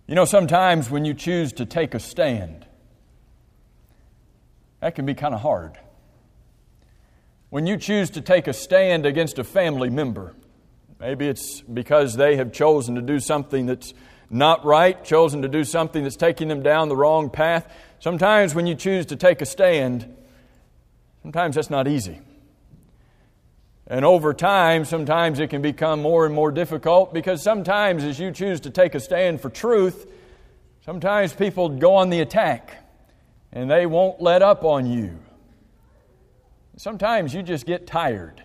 You know, sometimes when you choose to take a stand, that can be kind of hard. When you choose to take a stand against a family member, maybe it's because they have chosen to do something that's not right, chosen to do something that's taking them down the wrong path. Sometimes when you choose to take a stand, sometimes that's not easy. And over time, sometimes it can become more and more difficult because sometimes as you choose to take a stand for truth, sometimes people go on the attack and they won't let up on you. Sometimes you just get tired.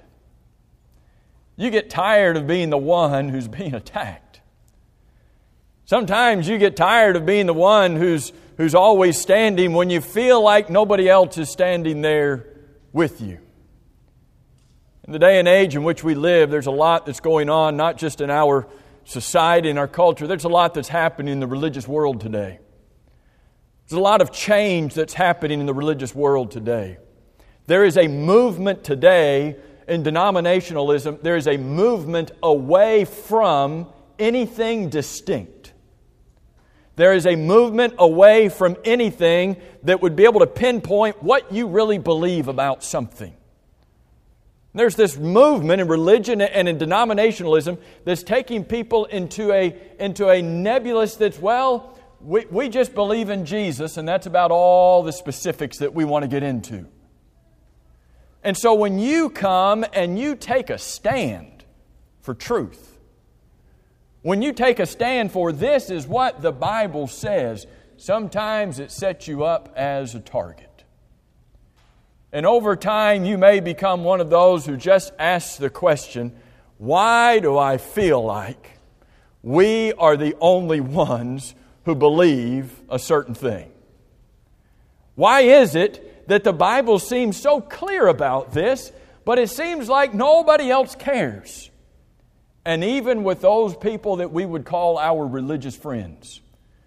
You get tired of being the one who's being attacked. Sometimes you get tired of being the one who's always standing when you feel like nobody else is standing there with you. In the day and age in which we live, there's a lot that's going on, not just in our society and our culture. There's a lot that's happening in the religious world today. There's a lot of change that's happening in the religious world today. There is a movement today in denominationalism. There is a movement away from anything distinct. There is a movement away from anything that would be able to pinpoint what you really believe about something. There's this movement in religion and in denominationalism that's taking people into a nebulous that's, well, we just believe in Jesus and that's about all the specifics that we want to get into. And so when you come and you take a stand for truth, when you take a stand for this is what the Bible says, sometimes it sets you up as a target. And over time, you may become one of those who just asks the question, why do I feel like we are the only ones who believe a certain thing? Why is it that the Bible seems so clear about this, but it seems like nobody else cares? And even with those people that we would call our religious friends,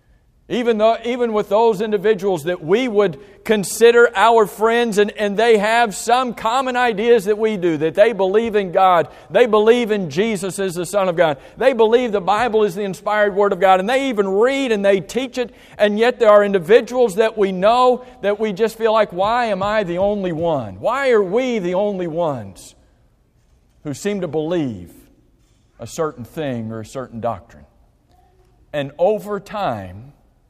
even with those individuals that we would consider our friends and they have some common ideas that we do, that they believe in God, they believe in Jesus as the Son of God, they believe the Bible is the inspired Word of God, and they even read and they teach it, and yet there are individuals that we know that we just feel like, why am I the only one? Why are we the only ones who seem to believe a certain thing or a certain doctrine? And over time,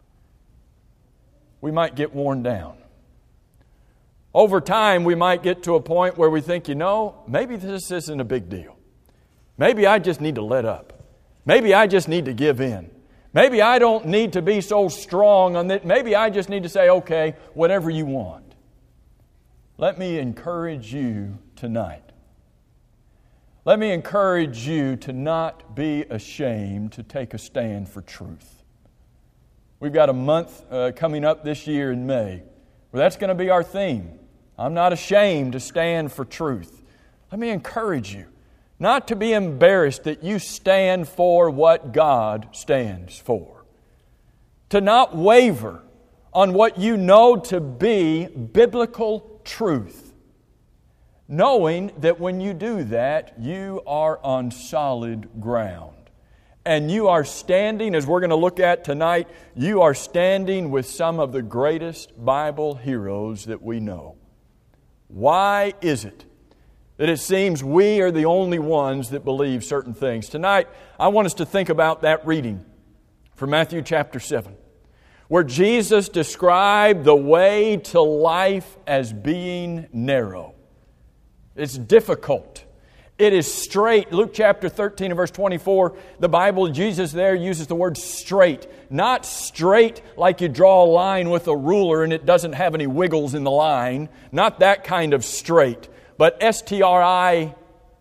we might get worn down. Over time, we might get to a point where we think, maybe this isn't a big deal. Maybe I just need to let up. Maybe I just need to give in. Maybe I don't need to be so strong on that. Maybe I just need to say, okay, whatever you want. Let me encourage you tonight. Let me encourage you to not be ashamed to take a stand for truth. We've got a month coming up this year in May where that's going to be our theme. I'm not ashamed to stand for truth. Let me encourage you not to be embarrassed that you stand for what God stands for. To not waver on what you know to be biblical truth. Knowing that when you do that, you are on solid ground. And you are standing, as we're going to look at tonight, you are standing with some of the greatest Bible heroes that we know. Why is it that it seems we are the only ones that believe certain things? Tonight, I want us to think about that reading from Matthew chapter 7, where Jesus described the way to life as being narrow. It's difficult. It is straight. Luke chapter 13 and verse 24, the Bible, Jesus there uses the word straight. Not straight like you draw a line with a ruler and it doesn't have any wiggles in the line. Not that kind of straight. But S-T-R-A-I-T,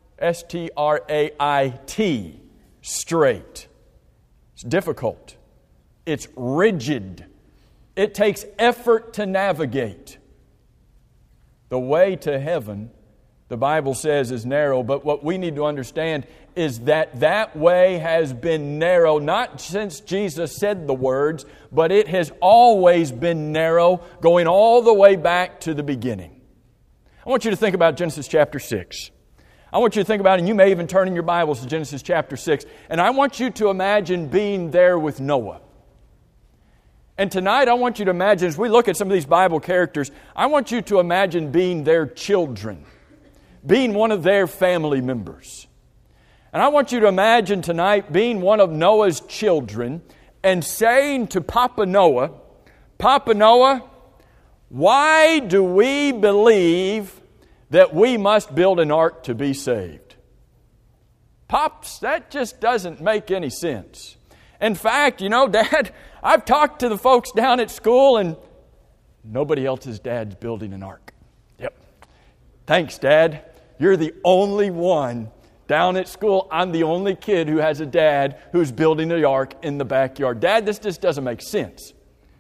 straight. It's difficult. It's rigid. It takes effort to navigate. The way to heaven, the Bible says, is narrow, but what we need to understand is that way has been narrow, not since Jesus said the words, but it has always been narrow, going all the way back to the beginning. I want you to think about Genesis chapter 6. I want you to think about, and you may even turn in your Bibles to Genesis chapter 6, and I want you to imagine being there with Noah. And tonight I want you to imagine, as we look at some of these Bible characters, I want you to imagine being their children, being one of their family members. And I want you to imagine tonight being one of Noah's children and saying to Papa Noah, Papa Noah, why do we believe that we must build an ark to be saved? Pops, that just doesn't make any sense. In fact, Dad, I've talked to the folks down at school and nobody else's dad's building an ark. Yep. Thanks, Dad. You're the only one down at school. I'm the only kid who has a dad who's building an ark in the backyard. Dad, this just doesn't make sense.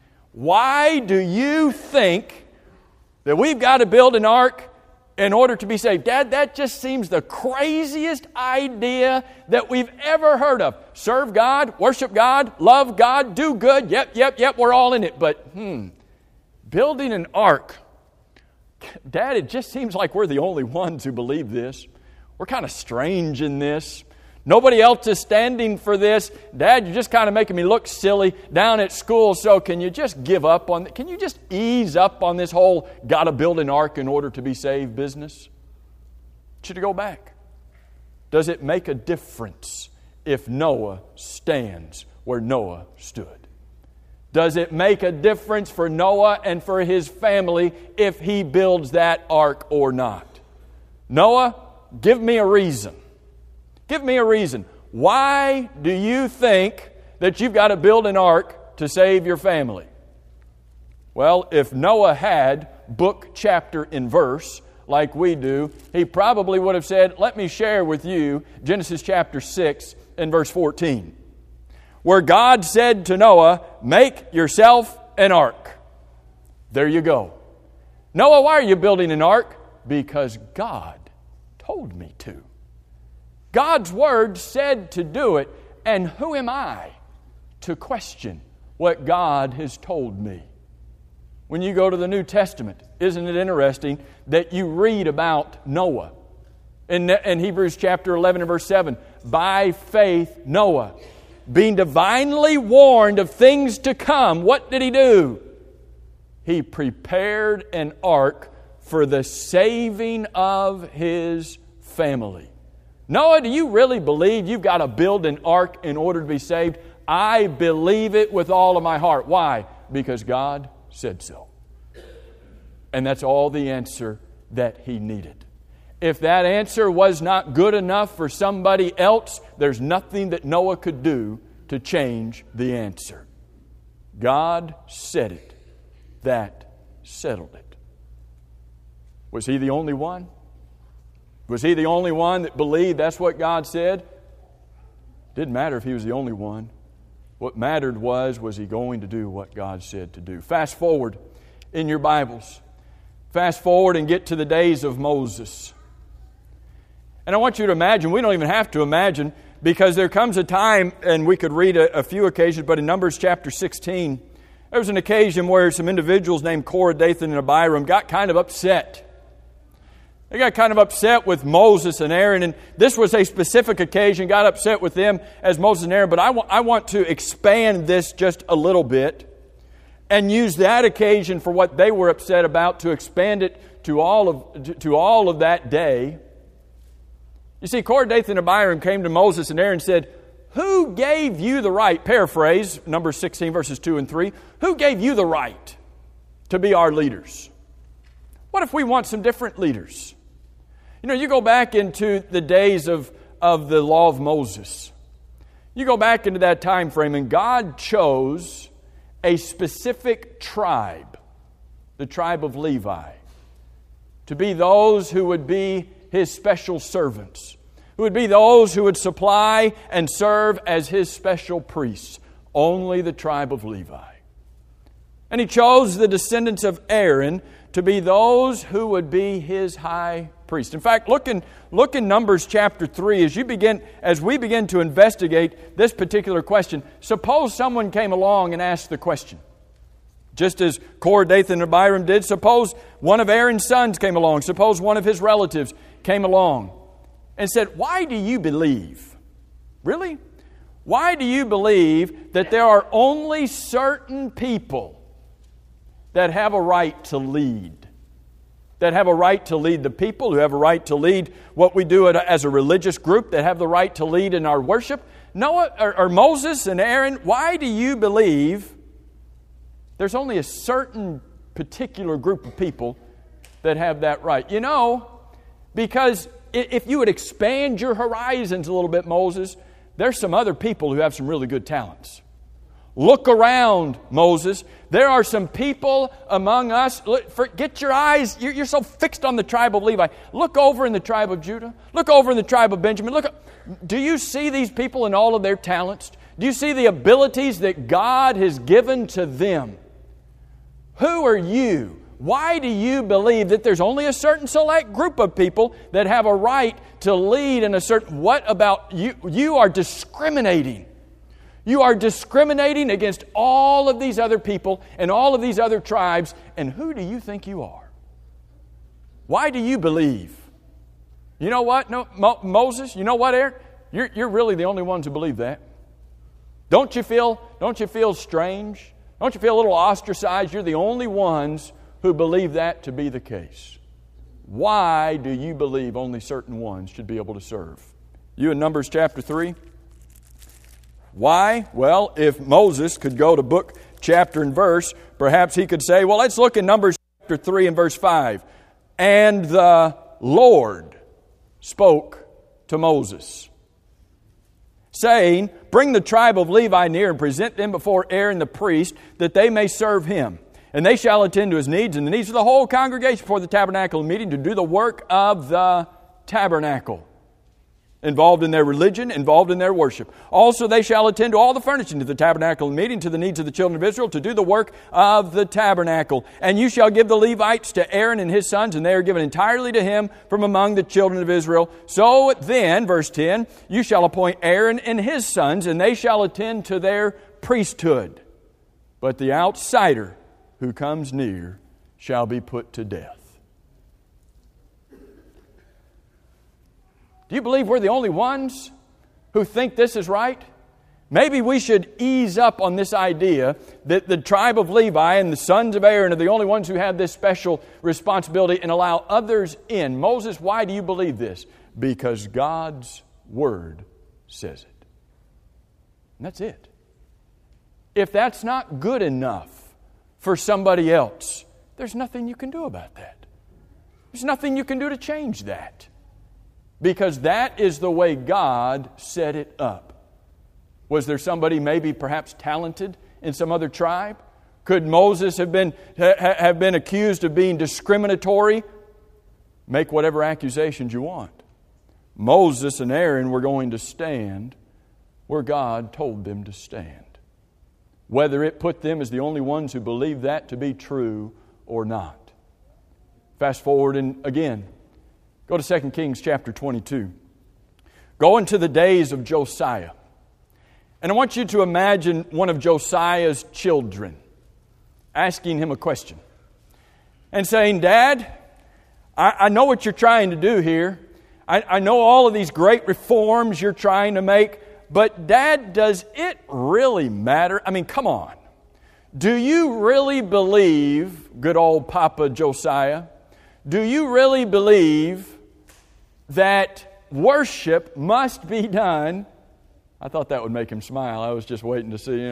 Why do you think that we've got to build an ark in order to be saved? Dad, that just seems the craziest idea that we've ever heard of. Serve God, worship God, love God, do good. Yep, we're all in it. But, building an ark. Dad, it just seems like we're the only ones who believe this. We're kind of strange in this. Nobody else is standing for this. Dad, you're just kind of making me look silly down at school, so can you just give up on it? Can you just ease up on this whole got to build an ark in order to be saved business? Should you go back? Does it make a difference if Noah stands where Noah stood? Does it make a difference for Noah and for his family if he builds that ark or not? Noah, give me a reason. Give me a reason. Why do you think that you've got to build an ark to save your family? Well, if Noah had book, chapter, and verse like we do, he probably would have said, let me share with you Genesis chapter 6 and verse 14, where God said to Noah, make yourself an ark. There you go. Noah, why are you building an ark? Because God told me to. God's Word said to do it, and who am I to question what God has told me? When you go to the New Testament, isn't it interesting that you read about Noah? In Hebrews chapter 11 and verse 7, by faith Noah, being divinely warned of things to come, what did he do? He prepared an ark for the saving of his family. Noah, do you really believe you've got to build an ark in order to be saved? I believe it with all of my heart. Why? Because God said so. And that's all the answer that he needed. If that answer was not good enough for somebody else, there's nothing that Noah could do to change the answer. God said it. That settled it. Was he the only one? Was he the only one that believed that's what God said? Didn't matter if he was the only one. What mattered was he going to do what God said to do? Fast forward in your Bibles. Fast forward and get to the days of Moses. And I want you to imagine, we don't even have to imagine, because there comes a time, and we could read a few occasions, but in Numbers chapter 16, there was an occasion where some individuals named Korah, Dathan, and Abiram got kind of upset. They got kind of upset with Moses and Aaron, and this was a specific occasion, got upset with them as Moses and Aaron, but I want to expand this just a little bit and use that occasion for what they were upset about to expand it to all of that day. You see, Korah, Dathan, and Abiram came to Moses and Aaron and said, who gave you the right, paraphrase, Numbers 16 verses 2 and 3, who gave you the right to be our leaders? What if we want some different leaders? You go back into the days of the law of Moses. You go back into that time frame, and God chose a specific tribe, the tribe of Levi, to be those who would be His special servants, who would be those who would supply and serve as His special priests, only the tribe of Levi. And He chose the descendants of Aaron to be those who would be His high priest. In fact, look in Numbers chapter 3 as we begin to investigate this particular question. Suppose someone came along and asked the question. Just as Korah, Dathan, and Abiram did, suppose one of Aaron's sons came along. Suppose one of his relatives came along and said, why do you believe? Really? Why do you believe that there are only certain people that have a right to lead? That have a right to lead the people, who have a right to lead what we do as a religious group, that have the right to lead in our worship? Moses and Aaron, why do you believe there's only a certain particular group of people that have that right? You know, because if you would expand your horizons a little bit, Moses, there's some other people who have some really good talents. Look around, Moses. There are some people among us. Get your eyes. You're so fixed on the tribe of Levi. Look over in the tribe of Judah. Look over in the tribe of Benjamin. Do you see these people and all of their talents? Do you see the abilities that God has given to them? Who are you? Why do you believe that there's only a certain select group of people that have a right to lead in a certain... What about you? You are discriminating. You are discriminating against all of these other people and all of these other tribes. And who do you think you are? Why do you believe? You know what, Moses? You know what, Aaron? You're really the only ones who believe that. Don't you feel strange? Don't you feel a little ostracized? You're the only ones who believe that to be the case. Why do you believe only certain ones should be able to serve? You in Numbers chapter 3? Why? Well, if Moses could go to book, chapter, and verse, perhaps he could say, well, let's look in Numbers chapter 3 and verse 5. And the Lord spoke to Moses, saying, bring the tribe of Levi near and present them before Aaron the priest, that they may serve him. And they shall attend to his needs and the needs of the whole congregation before the tabernacle meeting to do the work of the tabernacle. Involved in their religion, involved in their worship. Also they shall attend to all the furnishing of the tabernacle meeting, to the needs of the children of Israel, to do the work of the tabernacle. And you shall give the Levites to Aaron and his sons, and they are given entirely to him from among the children of Israel. So then, verse 10, you shall appoint Aaron and his sons, and they shall attend to their priesthood. But the outsider who comes near shall be put to death. Do you believe we're the only ones who think this is right? Maybe we should ease up on this idea that the tribe of Levi and the sons of Aaron are the only ones who have this special responsibility and allow others in. Moses, why do you believe this? Because God's Word says it. And that's it. If that's not good enough for somebody else, there's nothing you can do about that. There's nothing you can do to change that. Because that is the way God set it up. Was there somebody maybe perhaps talented in some other tribe? Could Moses have been accused of being discriminatory? Make whatever accusations you want. Moses and Aaron were going to stand where God told them to stand. Whether it put them as the only ones who believed that to be true or not. Fast forward and again. Go to 2 Kings chapter 22. Go into the days of Josiah. And I want you to imagine one of Josiah's children asking him a question and saying, Dad, I know what you're trying to do here. I know all of these great reforms you're trying to make, but Dad, does it really matter? I mean, come on. Do you really believe, good old Papa Josiah, do you really believe that worship must be done? I thought that would make him smile. I was just waiting to see,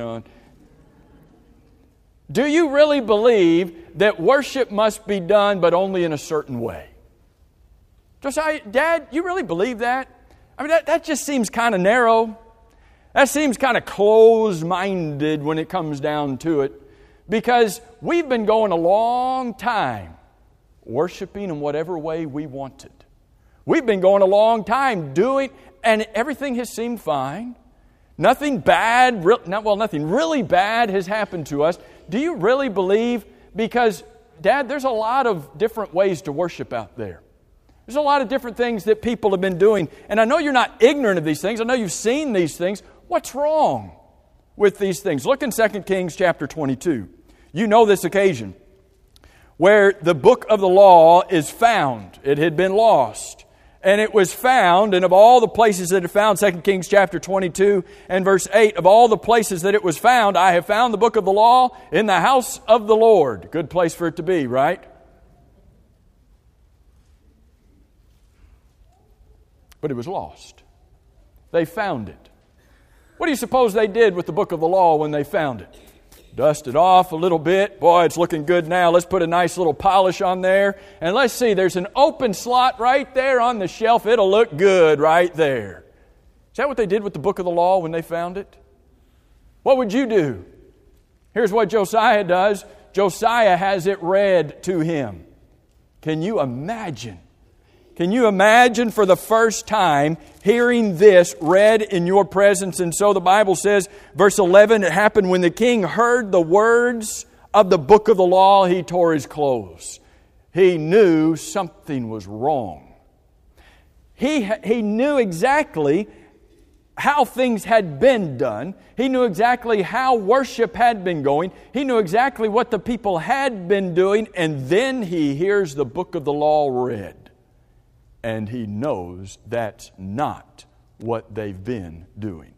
Do you really believe that worship must be done, but only in a certain way? Josiah, Dad, you really believe that? I mean, that just seems kind of narrow. That seems kind of closed-minded when it comes down to it. Because we've been going a long time worshiping in whatever way we wanted. We've been going a long time doing, and everything has seemed fine. Nothing bad, nothing really bad has happened to us. Do you really believe? Because, Dad, there's a lot of different ways to worship out there. There's a lot of different things that people have been doing. And I know you're not ignorant of these things. I know you've seen these things. What's wrong with these things? Look in 2 Kings chapter 22. You know this occasion where the book of the law is found. It had been lost. And it was found, and of all the places that it found, 2 Kings chapter 22 and verse 8, of all the places that it was found, I have found the book of the law in the house of the Lord. Good place for it to be, right? But it was lost. They found it. What do you suppose they did with the book of the law when they found it? Dust it off a little bit. Boy, it's looking good now. Let's put a nice little polish on there. And let's see, there's an open slot right there on the shelf. It'll look good right there. Is that what they did with the book of the law when they found it? What would you do? Here's what Josiah does. Josiah has it read to him. Can you imagine? Can you imagine for the first time hearing this read in your presence? And so the Bible says, verse 11, it happened when the king heard the words of the book of the law, he tore his clothes. He knew something was wrong. He knew exactly how things had been done. He knew exactly how worship had been going. He knew exactly what the people had been doing. And then he hears the book of the law read. And he knows that's not what they've been doing.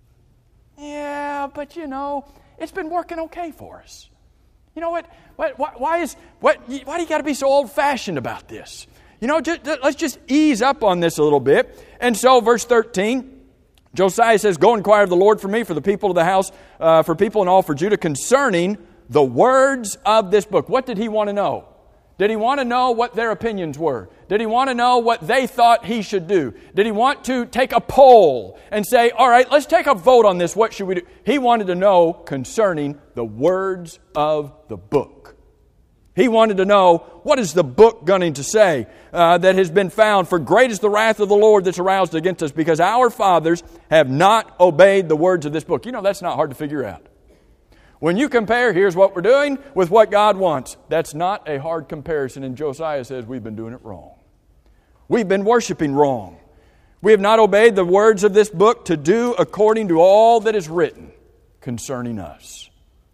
Yeah, but it's been working okay for us. You know what? Why do you got to be so old-fashioned about this? Let's just ease up on this a little bit. And so, verse 13, Josiah says, "Go inquire of the Lord for me, for the people of the house, for people and all for Judah, concerning the words of this book." What did he want to know? Did he want to know what their opinions were? Did he want to know what they thought he should do? Did he want to take a poll and say, all right, let's take a vote on this. What should we do? He wanted to know concerning the words of the book. He wanted to know, what is the book going to say that has been found? For great is the wrath of the Lord that's aroused against us, because our fathers have not obeyed the words of this book. That's not hard to figure out. When you compare, here's what we're doing with what God wants. That's not a hard comparison. And Josiah says we've been doing it wrong. We've been worshiping wrong. We have not obeyed the words of this book to do according to all that is written concerning us.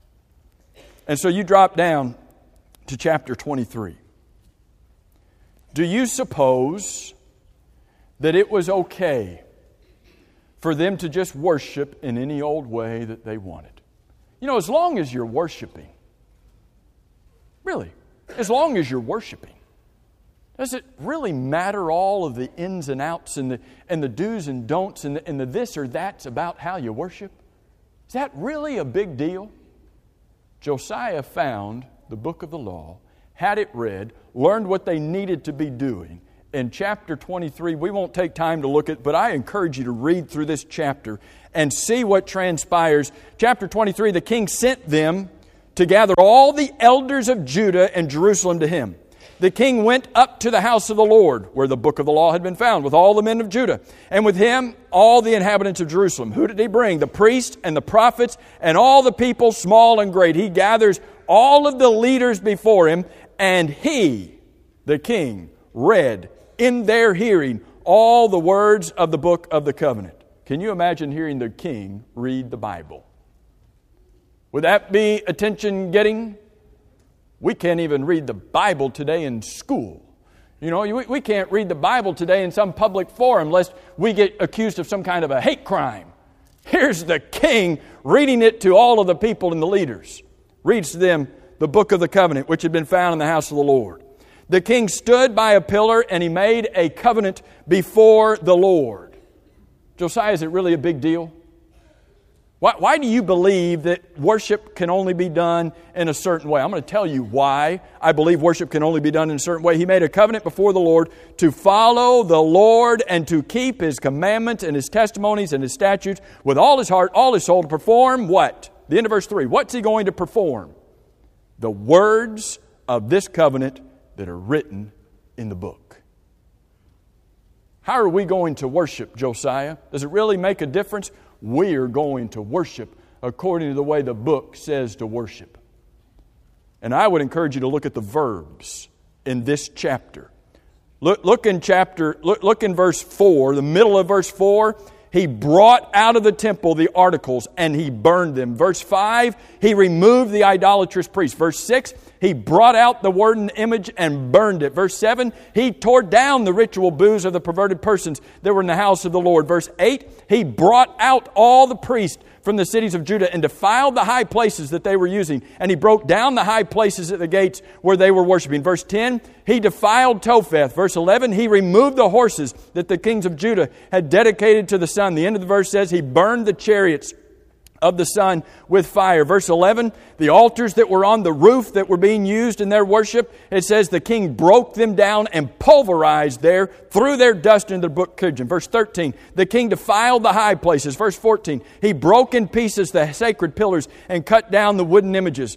And so you drop down to chapter 23. Do you suppose that it was okay for them to just worship in any old way that they wanted? As long as you're worshiping, really, as long as you're worshiping, does it really matter all of the ins and outs and the do's and don'ts and the this or that's about how you worship? Is that really a big deal? Josiah found the book of the law, had it read, learned what they needed to be doing. In chapter 23, we won't take time to look at, but I encourage you to read through this chapter and see what transpires. Chapter 23, the king sent them to gather all the elders of Judah and Jerusalem to him. The king went up to the house of the Lord, where the book of the law had been found, with all the men of Judah, and with him all the inhabitants of Jerusalem. Who did he bring? The priests and the prophets and all the people, small and great. He gathers all of the leaders before him, and he, the king, read in their hearing all the words of the book of the covenant. Can you imagine hearing the king read the Bible? Would that be attention-getting? We can't even read the Bible today in school. We can't read the Bible today in some public forum lest we get accused of some kind of a hate crime. Here's the king reading it to all of the people and the leaders. Reads to them the book of the covenant, which had been found in the house of the Lord. The king stood by a pillar and he made a covenant before the Lord. Josiah, is it really a big deal? Why do you believe that worship can only be done in a certain way? I'm going to tell you why I believe worship can only be done in a certain way. He made a covenant before the Lord to follow the Lord and to keep His commandments and His testimonies and His statutes with all his heart, all his soul, to perform what? The end of verse 3. What's he going to perform? The words of this covenant that are written in the book. How are we going to worship, Josiah? Does it really make a difference? We are going to worship according to the way the book says to worship. And I would encourage you to look at the verbs in this chapter. Look in verse 4, the middle of verse 4. he brought out of the temple the articles and he burned them. Verse 5, he removed the idolatrous priest. Verse 6, he brought out the wooden image and burned it. Verse 7, he tore down the ritual booths of the perverted persons that were in the house of the Lord. Verse 8, he brought out all the priests from the cities of Judah and defiled the high places that they were using. And he broke down the high places at the gates where they were worshiping. Verse 10, he defiled Topheth. Verse 11, he removed the horses that the kings of Judah had dedicated to the sun. The end of the verse says he burned the chariots of the sun with fire. Verse 11, the altars that were on the roof that were being used in their worship, it says the king broke them down and pulverized there, threw their dust into the book Kidron. Verse 13, the king defiled the high places. Verse 14, he broke in pieces the sacred pillars and cut down the wooden images.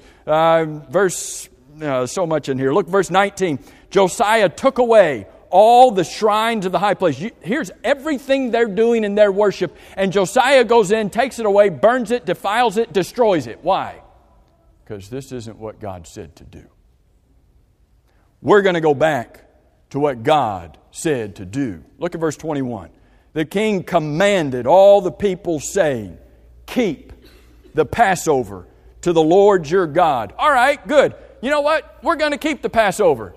So much in here. Look, verse 19, Josiah took away all the shrines of the high place. Here's everything they're doing in their worship. And Josiah goes in, takes it away, burns it, defiles it, destroys it. Why? Because this isn't what God said to do. We're going to go back to what God said to do. Look at verse 21. The king commanded all the people saying, keep the Passover to the Lord your God. All right, good. You know what? We're going to keep the Passover.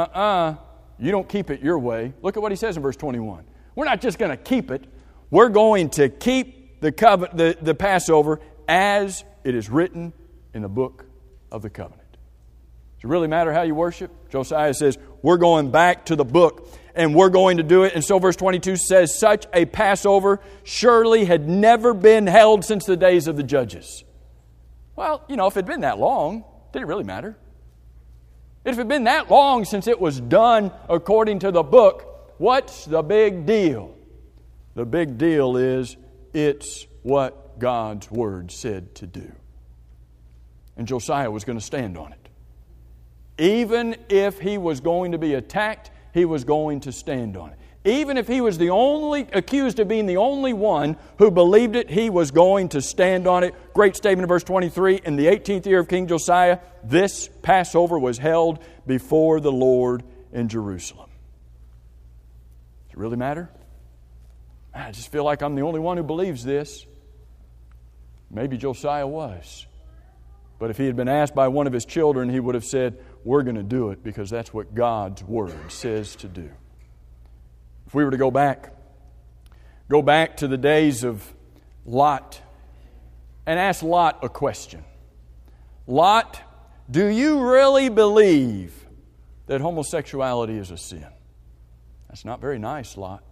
You don't keep it your way. Look at what he says in verse 21. We're not just going to keep it. We're going to keep the Passover as it is written in the book of the covenant. Does it really matter how you worship? Josiah says, we're going back to the book and we're going to do it. And so verse 22 says, such a Passover surely had never been held since the days of the judges. Well, if it had been that long, did it really matter? If it had been that long since it was done according to the book, what's the big deal? The big deal is it's what God's Word said to do. And Josiah was going to stand on it. Even if he was going to be attacked, he was going to stand on it. Even if he was accused of being the only one who believed it, he was going to stand on it. Great statement in verse 23. In the 18th year of King Josiah, this Passover was held before the Lord in Jerusalem. Does it really matter? I just feel like I'm the only one who believes this. Maybe Josiah was. But if he had been asked by one of his children, he would have said, we're going to do it because that's what God's Word says to do. If we were to go back to the days of Lot and ask Lot a question. Lot, do you really believe that homosexuality is a sin? That's not very nice, Lot.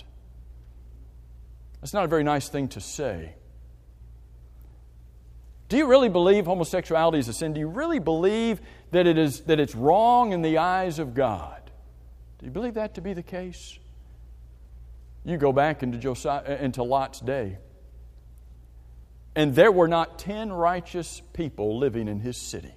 That's not a very nice thing to say. Do you really believe homosexuality is a sin? Do you really believe that it's wrong in the eyes of God? Do you believe that to be the case? You go back into Lot's day, and there were not 10 righteous people living in his city.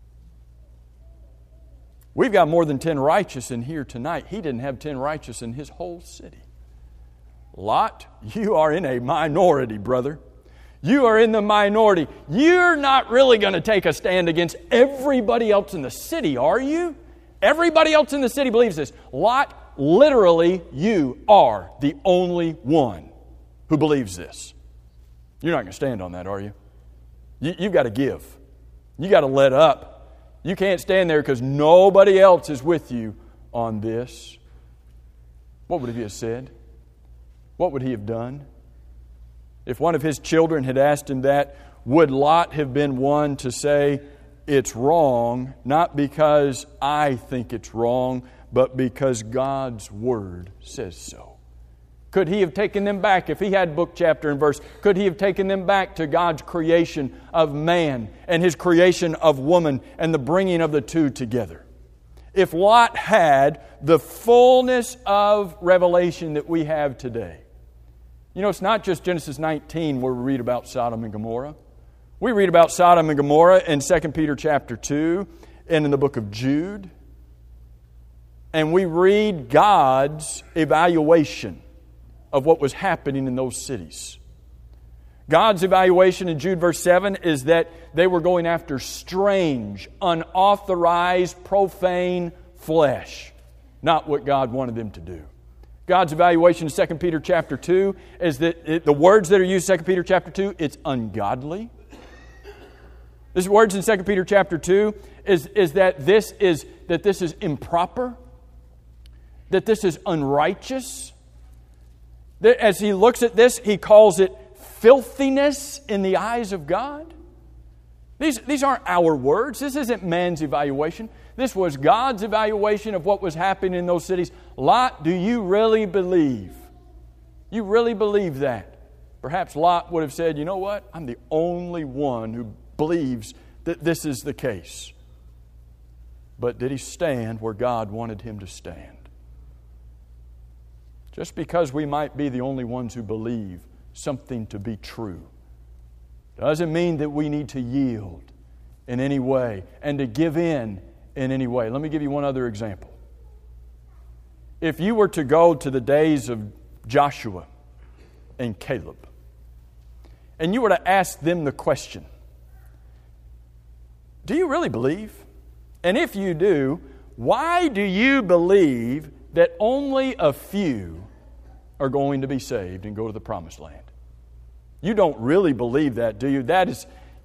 We've got more than 10 righteous in here tonight. He didn't have 10 righteous in his whole city. Lot, you are in a minority, brother. You are in the minority. You're not really going to take a stand against everybody else in the city, are you? Everybody else in the city believes this. Lot, literally, you are the only one who believes this. You're not going to stand on that, are you? You've got to give. You've got to let up. You can't stand there because nobody else is with you on this. What would he have said? What would he have done? If one of his children had asked him that, would Lot have been one to say, it's wrong, not because I think it's wrong, but because God's Word says so? Could he have taken them back, if he had book, chapter, and verse, could he have taken them back to God's creation of man and His creation of woman and the bringing of the two together? If Lot had the fullness of revelation that we have today. It's not just Genesis 19 where we read about Sodom and Gomorrah. We read about Sodom and Gomorrah in 2 Peter chapter 2 and in the book of Jude. And we read God's evaluation of what was happening in those cities. God's evaluation in Jude verse 7 is that they were going after strange, unauthorized, profane flesh. Not what God wanted them to do. God's evaluation in 2 Peter chapter 2 is that the words that are used in 2 Peter chapter 2, it's ungodly. These words in 2 Peter chapter 2 is that this is improper, that this is unrighteous. That as he looks at this, he calls it filthiness in the eyes of God. These aren't our words. This isn't man's evaluation. This was God's evaluation of what was happening in those cities. Lot, do you really believe? You really believe that? Perhaps Lot would have said, you know what? I'm the only one who believes that this is the case. But did he stand where God wanted him to stand? Just because we might be the only ones who believe something to be true doesn't mean that we need to yield in any way and to give in any way. Let me give you one other example. If you were to go to the days of Joshua and Caleb, and you were to ask them the question, do you really believe? And if you do, why do you believe that only a few are going to be saved and go to the promised land? You don't really believe that, do you? That's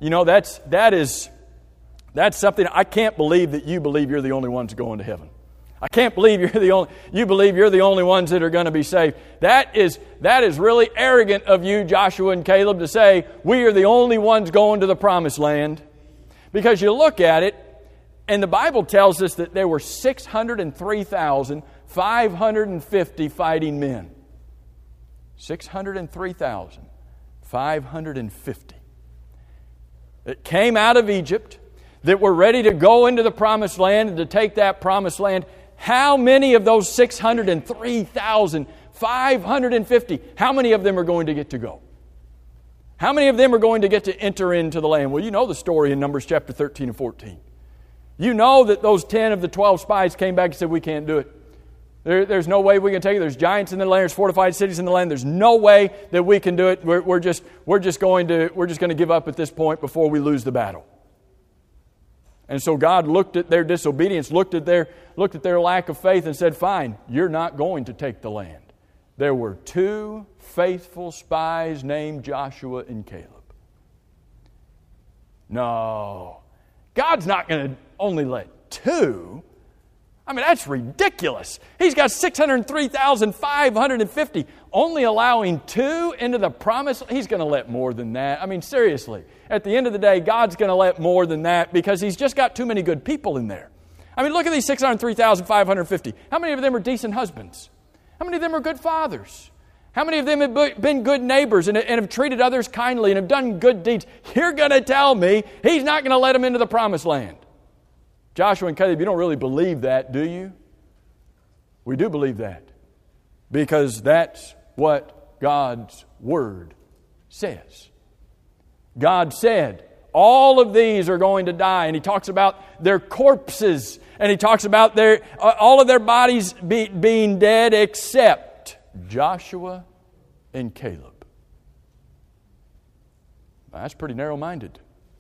something I can't believe that you believe you're the only ones going to heaven. I can't believe you believe you're the only ones that are going to be saved. That is really arrogant of you, Joshua and Caleb, to say we are the only ones going to the promised land. Because you look at it, and the Bible tells us that there were 603,550 fighting men. 603,550 that came out of Egypt, that were ready to go into the promised land and to take that promised land. How many of those 603,550, how many of them are going to get to go? How many of them are going to get to enter into the land? Well, you know the story in Numbers chapter 13 and 14. You know that those 10 of the 12 spies came back and said, we can't do it. There's no way we can take it. There's giants in the land. There's fortified cities in the land. There's no way that we can do it. We're just going to give up at this point before we lose the battle. And so God looked at their disobedience, looked at their lack of faith, and said, "Fine, you're not going to take the land." There were 2 faithful spies named Joshua and Caleb. No, God's not going to only let 2. I mean, that's ridiculous. He's got 603,550. Only allowing 2 into the promise. He's going to let more than that. I mean, seriously. At the end of the day, God's going to let more than that because He's just got too many good people in there. I mean, look at these 603,550. How many of them are decent husbands? How many of them are good fathers? How many of them have been good neighbors and have treated others kindly and have done good deeds? You're going to tell me He's not going to let them into the promised land. Joshua and Caleb, you don't really believe that, do you? We do believe that because that's what God's Word says. God said, all of these are going to die, and He talks about their corpses, and He talks about all of their bodies being dead except Joshua and Caleb. That's pretty narrow-minded.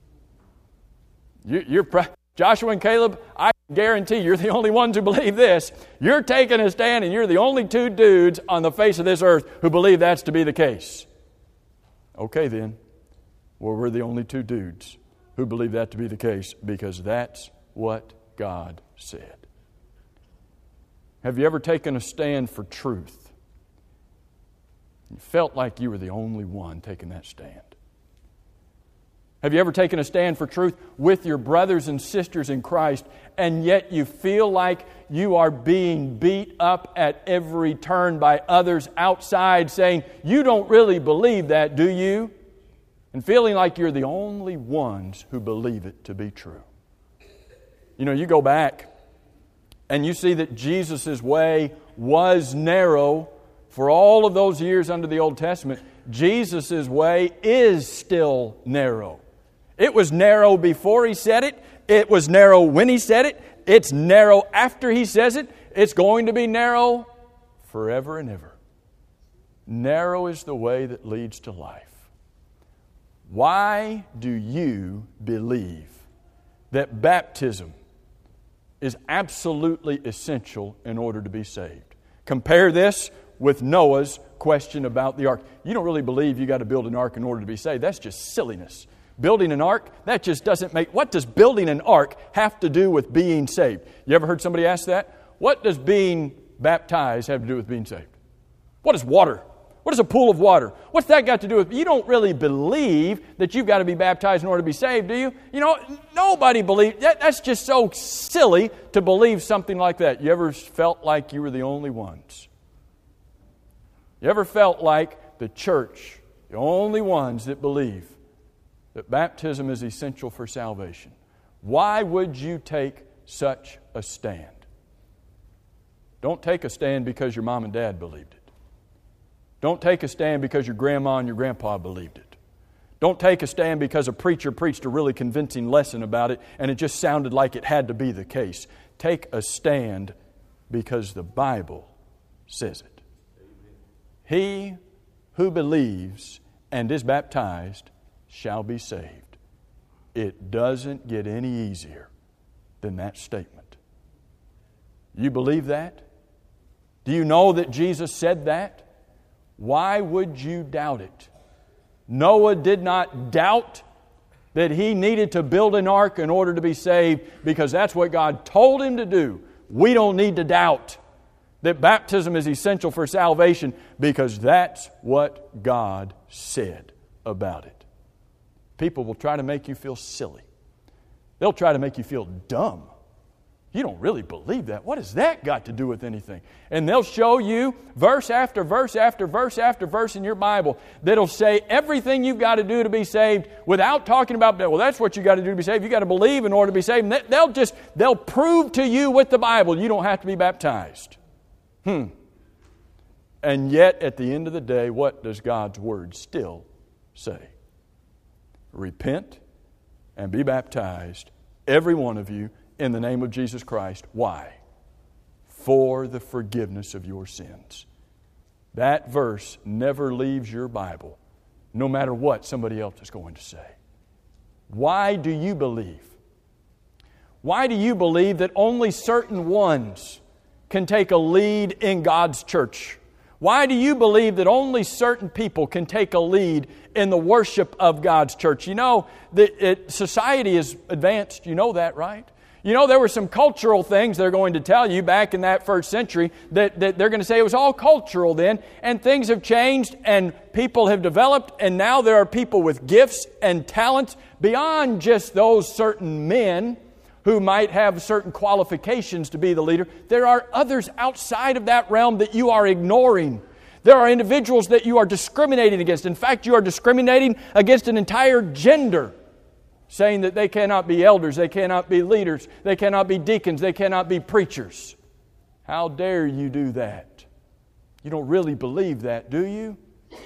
Joshua and Caleb, I guarantee you're the only ones who believe this. You're taking a stand and you're the only 2 dudes on the face of this earth who believe that's to be the case. Okay then. Well, we're the only 2 dudes who believe that to be the case because that's what God said. Have you ever taken a stand for truth? You felt like you were the only one taking that stand. Have you ever taken a stand for truth with your brothers and sisters in Christ, and yet you feel like you are being beat up at every turn by others outside saying, you don't really believe that, do you? And feeling like you're the only ones who believe it to be true. You know, you go back and you see that Jesus' way was narrow for all of those years under the Old Testament. Jesus' way is still narrow. It was narrow before He said it. It was narrow when He said it. It's narrow after He says it. It's going to be narrow forever and ever. Narrow is the way that leads to life. Why do you believe that baptism is absolutely essential in order to be saved? Compare this with Noah's question about the ark. You don't really believe you got to build an ark in order to be saved. That's just silliness. Building an ark, that just doesn't make... What does building an ark have to do with being saved? You ever heard somebody ask that? What does being baptized have to do with being saved? What is water? What is a pool of water? What's that got to do with... You don't really believe that you've got to be baptized in order to be saved, do you? You know, nobody believes... That's just so silly to believe something like that. You ever felt like you were the only ones? You ever felt like the church, the only ones that believe that baptism is essential for salvation? Why would you take such a stand? Don't take a stand because your mom and dad believed it. Don't take a stand because your grandma and your grandpa believed it. Don't take a stand because a preacher preached a really convincing lesson about it and it just sounded like it had to be the case. Take a stand because the Bible says it. He who believes and is baptized shall be saved. It doesn't get any easier than that statement. You believe that? Do you know that Jesus said that? Why would you doubt it? Noah did not doubt that he needed to build an ark in order to be saved because that's what God told him to do. We don't need to doubt that baptism is essential for salvation because that's what God said about it. People will try to make you feel silly. They'll try to make you feel dumb. You don't really believe that. What has that got to do with anything? And they'll show you verse after verse after verse after verse in your Bible that'll say everything you've got to do to be saved without talking about, well, that's what you got to do to be saved. You got to believe in order to be saved. And they'll prove to you with the Bible you don't have to be baptized. And yet, at the end of the day, what does God's Word still say? Repent and be baptized, every one of you, in the name of Jesus Christ. Why? For the forgiveness of your sins. That verse never leaves your Bible, no matter what somebody else is going to say. Why do you believe? Why do you believe that only certain ones can take a lead in God's church? Why do you believe that only certain people can take a lead in the worship of God's church? You know, society is advanced. You know that, right? You know, there were some cultural things they're going to tell you back in that first century that they're going to say it was all cultural then, and things have changed and people have developed, and now there are people with gifts and talents beyond just those certain men who might have certain qualifications to be the leader. There are others outside of that realm that you are ignoring. There are individuals that you are discriminating against. In fact, you are discriminating against an entire gender, saying that they cannot be elders, they cannot be leaders, they cannot be deacons, they cannot be preachers. How dare you do that? You don't really believe that, do you?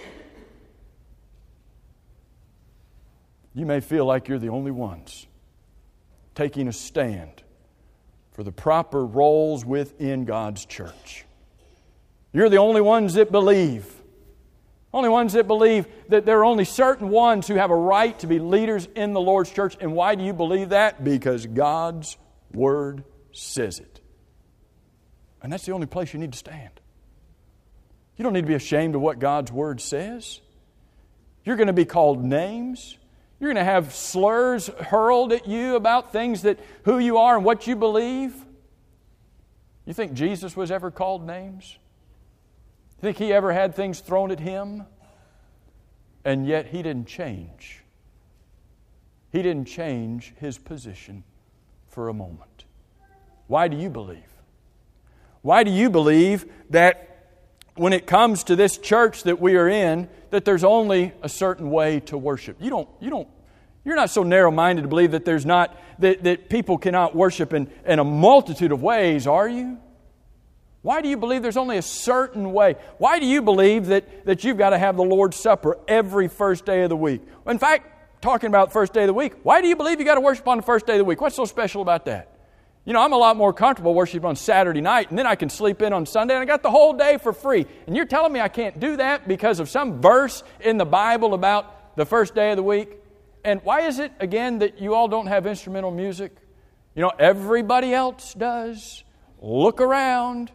You may feel like you're the only ones taking a stand for the proper roles within God's church. You're the only ones that believe. Only ones that believe that there are only certain ones who have a right to be leaders in the Lord's church. And why do you believe that? Because God's Word says it. And that's the only place you need to stand. You don't need to be ashamed of what God's Word says. You're going to be called names. You're going to have slurs hurled at you about things that who you are and what you believe. You think Jesus was ever called names? You think He ever had things thrown at Him? And yet He didn't change. He didn't change His position for a moment. Why do you believe? Why do you believe that when it comes to this church that we are in, that there's only a certain way to worship? You're not so narrow-minded to believe that there's not that people cannot worship in a multitude of ways, are you? Why do you believe there's only a certain way? Why do you believe that you've got to have the Lord's Supper every first day of the week? In fact, talking about first day of the week, why do you believe you've got to worship on the first day of the week? What's so special about that? You know, I'm a lot more comfortable worshiping on Saturday night, and then I can sleep in on Sunday, and I got the whole day for free. And you're telling me I can't do that because of some verse in the Bible about the first day of the week? And why is it, again, that you all don't have instrumental music? You know, everybody else does. Look around.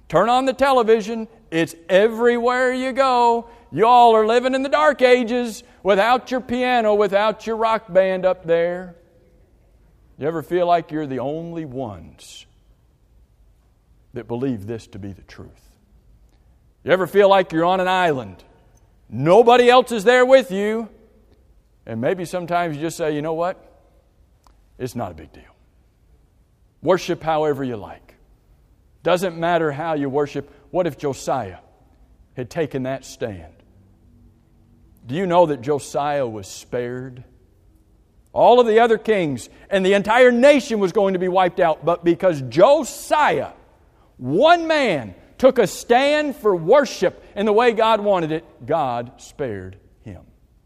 Turn on the television. It's everywhere you go. You all are living in the dark ages without your piano, without your rock band up there. You ever feel like you're the only ones that believe this to be the truth? You ever feel like you're on an island? Nobody else is there with you. And maybe sometimes you just say, you know what? It's not a big deal. Worship however you like. Doesn't matter how you worship. What if Josiah had taken that stand? Do you know that Josiah was spared? All of the other kings and the entire nation was going to be wiped out. But because Josiah, one man, took a stand for worship in the way God wanted it, God spared him.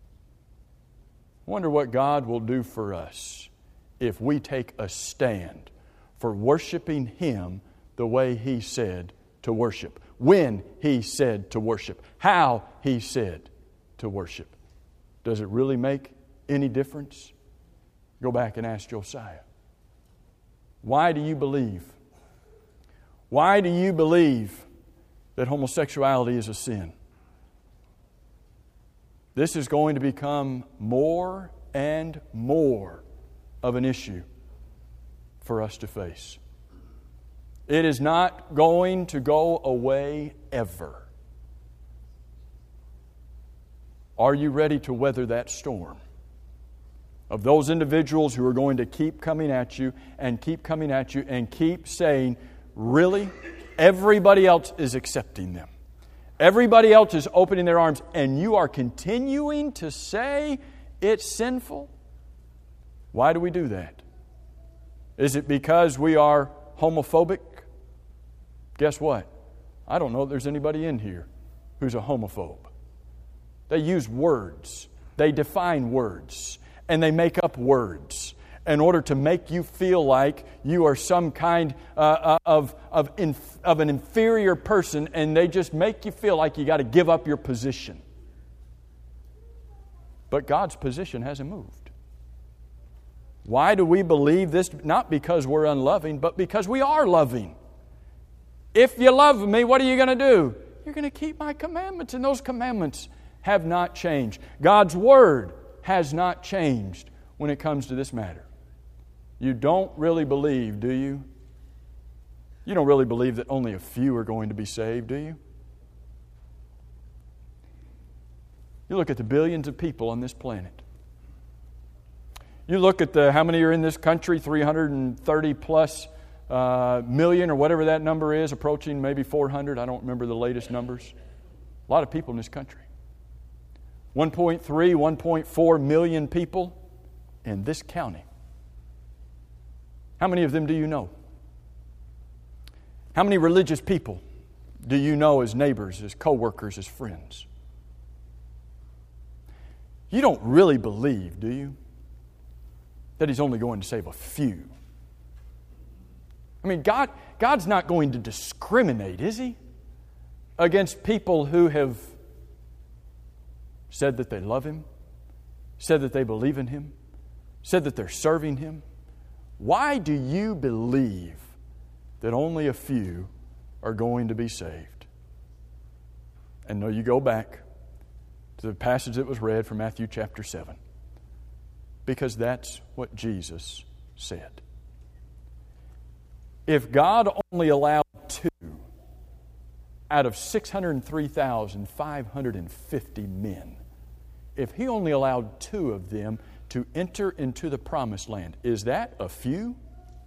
I wonder what God will do for us if we take a stand for worshiping Him the way He said to worship, when He said to worship, how He said to worship. Does it really make any difference? Go back and ask Josiah. Why do you believe? Why do you believe that homosexuality is a sin? This is going to become more and more of an issue for us to face. It is not going to go away ever. Are you ready to weather that storm of those individuals who are going to keep coming at you and keep coming at you and keep saying, really? Everybody else is accepting them. Everybody else is opening their arms, and you are continuing to say it's sinful? Why do we do that? Is it because we are homophobic? Guess what? I don't know if there's anybody in here who's a homophobe. They use words. They define words. And they make up words in order to make you feel like you are some kind of an inferior person, and they just make you feel like you got to give up your position. But God's position hasn't moved. Why do we believe this? Not because we're unloving, but because we are loving. If you love me, what are you going to do? You're going to keep my commandments, and those commandments have not changed. God's Word has not changed when it comes to this matter. You don't really believe, do you? You don't really believe that only a few are going to be saved, do you? You look at the billions of people on this planet. You look at how many are in this country, 330 plus million or whatever that number is, approaching maybe 400. I don't remember the latest numbers. A lot of people in this country. 1.3, 1.4 million people in this county. How many of them do you know? How many religious people do you know as neighbors, as co-workers, as friends? You don't really believe, do you, that He's only going to save a few? I mean, God's not going to discriminate, is He, against people who have said that they love Him, said that they believe in Him, said that they're serving Him? Why do you believe that only a few are going to be saved? And no, you go back to the passage that was read from Matthew chapter 7. Because that's what Jesus said. If God only allowed 2 out of 603,550 men, if He only allowed 2 of them to enter into the promised land, is that a few?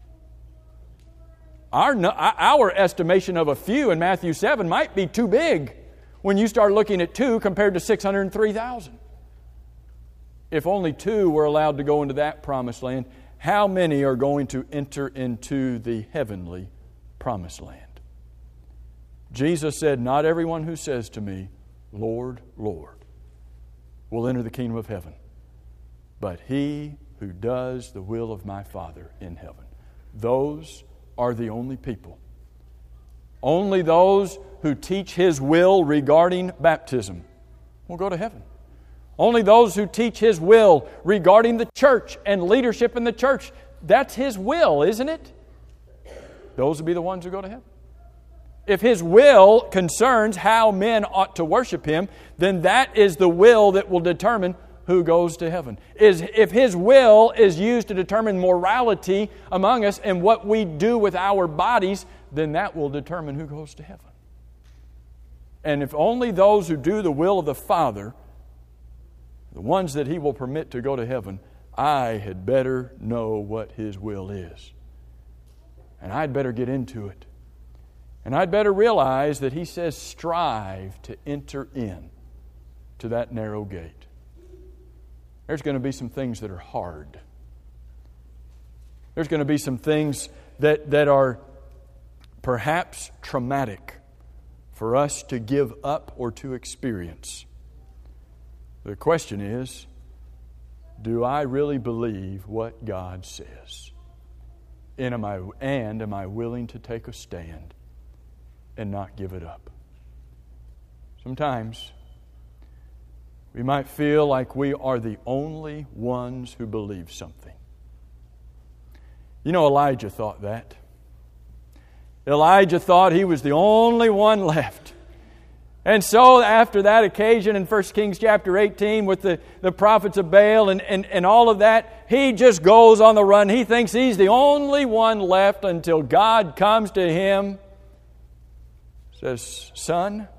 Our estimation of a few in Matthew 7 might be too big when you start looking at 2 compared to 603,000. If only 2 were allowed to go into that promised land, how many are going to enter into the heavenly promised land? Jesus said, not everyone who says to me, Lord, Lord, will enter the kingdom of heaven, but he who does the will of my Father in heaven. Those are the only people. Only those who teach His will regarding baptism will go to heaven. Only those who teach His will regarding the church and leadership in the church, that's His will, isn't it? Those will be the ones who go to heaven. if His will concerns how men ought to worship Him, then that is the will that will determine who goes to heaven. If His will is used to determine morality among us and what we do with our bodies, then that will determine who goes to heaven. And if only those who do the will of the Father, the ones that He will permit to go to heaven, I had better know what His will is. And I'd better get into it. And I'd better realize that He says, strive to enter in to that narrow gate. There's going to be some things that are hard. There's going to be some things that are perhaps traumatic for us to give up or to experience. The question is, do I really believe what God says? And am I willing to take a stand and not give it up? Sometimes we might feel like we are the only ones who believe something. You know, Elijah thought that. Elijah thought he was the only one left. And so after that occasion in 1 Kings chapter 18 with the prophets of Baal and all of that, he just goes on the run. He thinks he's the only one left until God comes to him, says, son,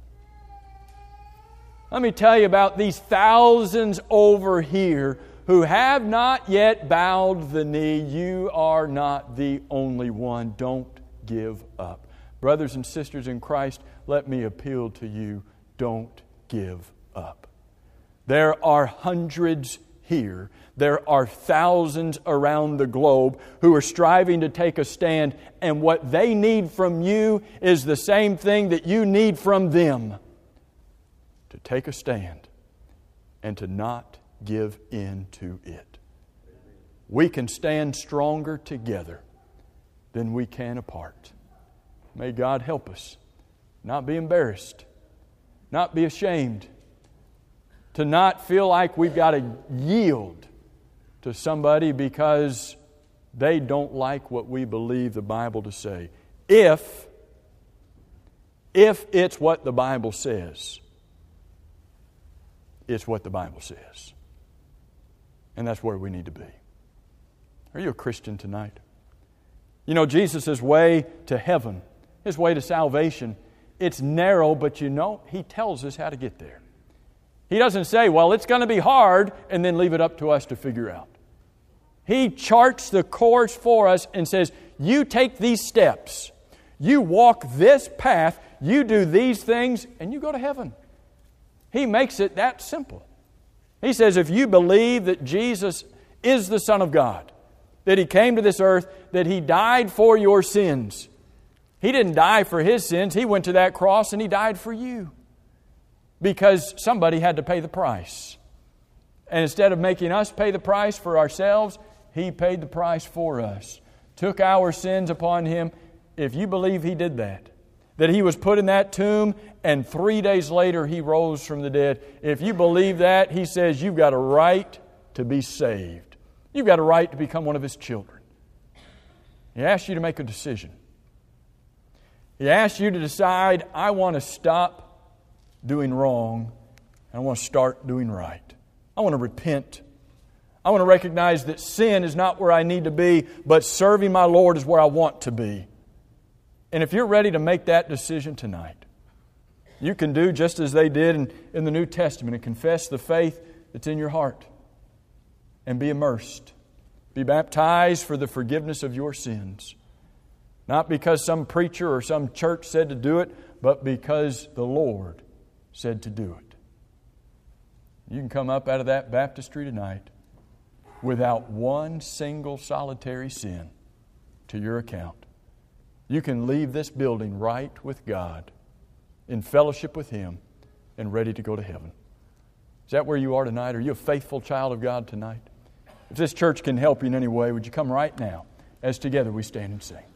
let me tell you about these thousands over here who have not yet bowed the knee. You are not the only one. Don't give up. Brothers and sisters in Christ, let me appeal to you. Don't give up. There are hundreds here. There are thousands around the globe who are striving to take a stand, and what they need from you is the same thing that you need from them. To take a stand and to not give in to it. We can stand stronger together than we can apart. May God help us not be embarrassed, not be ashamed, to not feel like we've got to yield to somebody because they don't like what we believe the Bible to say. If it's what the Bible says, it's what the Bible says. And that's where we need to be. Are you a Christian tonight? You know, Jesus' way to heaven, His way to salvation, it's narrow, but you know, He tells us how to get there. He doesn't say, well, it's going to be hard, and then leave it up to us to figure out. He charts the course for us and says, you take these steps, you walk this path, you do these things, and you go to heaven. He makes it that simple. He says, if you believe that Jesus is the Son of God, that He came to this earth, that He died for your sins. He didn't die for His sins. He went to that cross and He died for you. Because somebody had to pay the price. And instead of making us pay the price for ourselves, He paid the price for us. Took our sins upon Him. If you believe He did that He was put in that tomb and 3 days later He rose from the dead. If you believe that, He says you've got a right to be saved. You've got a right to become one of His children. He asks you to make a decision. He asks you to decide, I want to stop doing wrong and I want to start doing right. I want to repent. I want to recognize that sin is not where I need to be, but serving my Lord is where I want to be. And if you're ready to make that decision tonight, you can do just as they did in the New Testament and confess the faith that's in your heart and be immersed. Be baptized for the forgiveness of your sins. Not because some preacher or some church said to do it, but because the Lord said to do it. You can come up out of that baptistry tonight without one single solitary sin to your account. You can leave this building right with God, in fellowship with Him, and ready to go to heaven. Is that where you are tonight? Are you a faithful child of God tonight? If this church can help you in any way, would you come right now as together we stand and sing?